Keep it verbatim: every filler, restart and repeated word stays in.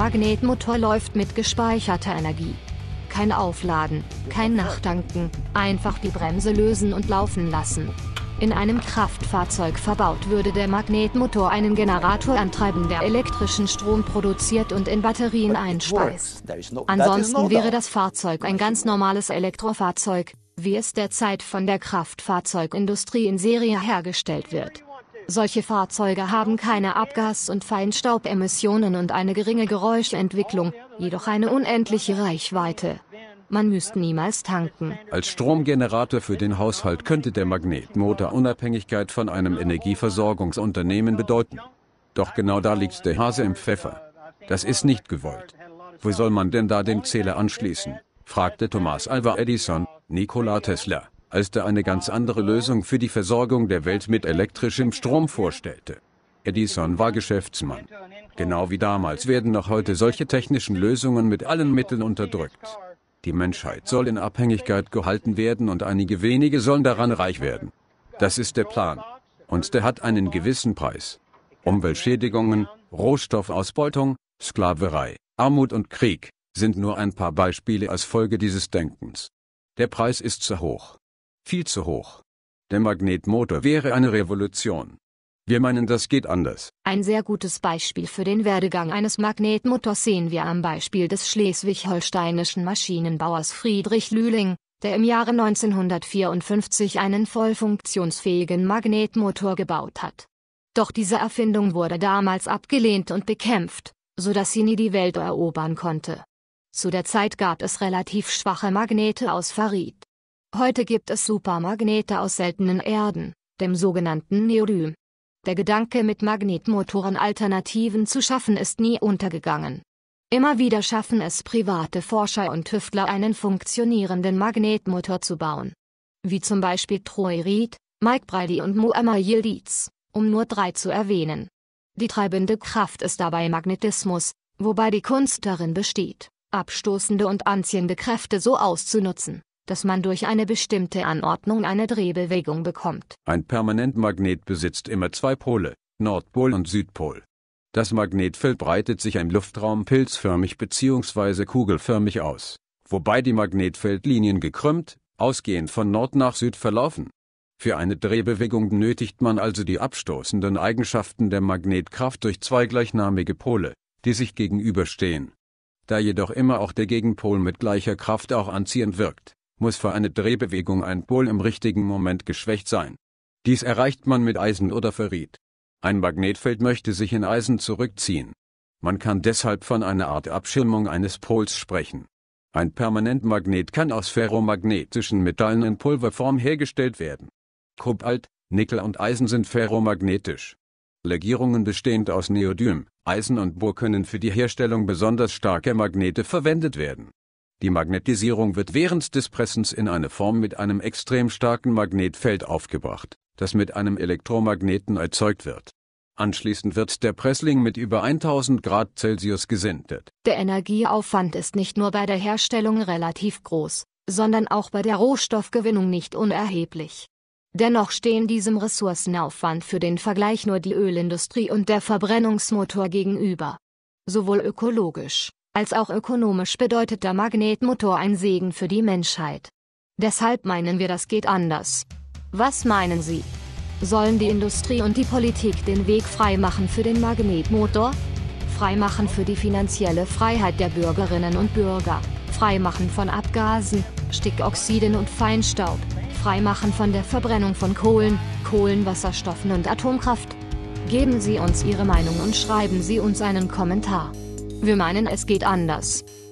Magnetmotor läuft mit gespeicherter Energie. Kein Aufladen, kein Nachtanken, einfach die Bremse lösen und laufen lassen. In einem Kraftfahrzeug verbaut würde der Magnetmotor einen Generator antreiben, der elektrischen Strom produziert und in Batterien einspeist. Ansonsten wäre das Fahrzeug ein ganz normales Elektrofahrzeug, wie es derzeit von der Kraftfahrzeugindustrie in Serie hergestellt wird. Solche Fahrzeuge haben keine Abgas- und Feinstaubemissionen und eine geringe Geräuschentwicklung, jedoch eine unendliche Reichweite. Man müsste niemals tanken. Als Stromgenerator für den Haushalt könnte der Magnetmotor Unabhängigkeit von einem Energieversorgungsunternehmen bedeuten. Doch genau da liegt der Hase im Pfeffer. Das ist nicht gewollt. Wo soll man denn da den Zähler anschließen? Fragte Thomas Alva Edison, Nikola Tesla, als der eine ganz andere Lösung für die Versorgung der Welt mit elektrischem Strom vorstellte. Edison war Geschäftsmann. Genau wie damals werden noch heute solche technischen Lösungen mit allen Mitteln unterdrückt. Die Menschheit soll in Abhängigkeit gehalten werden und einige wenige sollen daran reich werden. Das ist der Plan. Und der hat einen gewissen Preis. Umweltschädigungen, Rohstoffausbeutung, Sklaverei, Armut und Krieg sind nur ein paar Beispiele als Folge dieses Denkens. Der Preis ist zu hoch. Viel zu hoch. Der Magnetmotor wäre eine Revolution. Wir meinen, das geht anders. Ein sehr gutes Beispiel für den Werdegang eines Magnetmotors sehen wir am Beispiel des schleswig-holsteinischen Maschinenbauers Friedrich Lühling, der im Jahre neunzehnhundertvierundfünfzig einen voll funktionsfähigen Magnetmotor gebaut hat. Doch diese Erfindung wurde damals abgelehnt und bekämpft, sodass sie nie die Welt erobern konnte. Zu der Zeit gab es relativ schwache Magnete aus Ferrit. Heute gibt es Supermagnete aus seltenen Erden, dem sogenannten Neodym. Der Gedanke, mit Magnetmotoren Alternativen zu schaffen, ist nie untergegangen. Immer wieder schaffen es private Forscher und Tüftler, einen funktionierenden Magnetmotor zu bauen. Wie zum Beispiel Troy Reed, Mike Brady und Muammar Yildiz, um nur drei zu erwähnen. Die treibende Kraft ist dabei Magnetismus, wobei die Kunst darin besteht, abstoßende und anziehende Kräfte so auszunutzen, dass man durch eine bestimmte Anordnung eine Drehbewegung bekommt. Ein Permanentmagnet besitzt immer zwei Pole, Nordpol und Südpol. Das Magnetfeld breitet sich im Luftraum pilzförmig bzw. kugelförmig aus, wobei die Magnetfeldlinien gekrümmt, ausgehend von Nord nach Süd verlaufen. Für eine Drehbewegung benötigt man also die abstoßenden Eigenschaften der Magnetkraft durch zwei gleichnamige Pole, die sich gegenüberstehen. Da jedoch immer auch der Gegenpol mit gleicher Kraft auch anziehend wirkt, muss für eine Drehbewegung ein Pol im richtigen Moment geschwächt sein. Dies erreicht man mit Eisen oder Ferrit. Ein Magnetfeld möchte sich in Eisen zurückziehen. Man kann deshalb von einer Art Abschirmung eines Pols sprechen. Ein Permanentmagnet kann aus ferromagnetischen Metallen in Pulverform hergestellt werden. Kobalt, Nickel und Eisen sind ferromagnetisch. Legierungen bestehend aus Neodym, Eisen und Bohr können für die Herstellung besonders starker Magnete verwendet werden. Die Magnetisierung wird während des Pressens in eine Form mit einem extrem starken Magnetfeld aufgebracht, das mit einem Elektromagneten erzeugt wird. Anschließend wird der Pressling mit über tausend Grad Celsius gesintet. Der Energieaufwand ist nicht nur bei der Herstellung relativ groß, sondern auch bei der Rohstoffgewinnung nicht unerheblich. Dennoch stehen diesem Ressourcenaufwand für den Vergleich nur die Ölindustrie und der Verbrennungsmotor gegenüber. Sowohl ökologisch als auch ökonomisch bedeutet der Magnetmotor ein Segen für die Menschheit. Deshalb meinen wir, das geht anders. Was meinen Sie? Sollen die Industrie und die Politik den Weg freimachen für den Magnetmotor? Freimachen für die finanzielle Freiheit der Bürgerinnen und Bürger, freimachen von Abgasen, Stickoxiden und Feinstaub, freimachen von der Verbrennung von Kohlen, Kohlenwasserstoffen und Atomkraft? Geben Sie uns Ihre Meinung und schreiben Sie uns einen Kommentar. Wir meinen, es geht anders.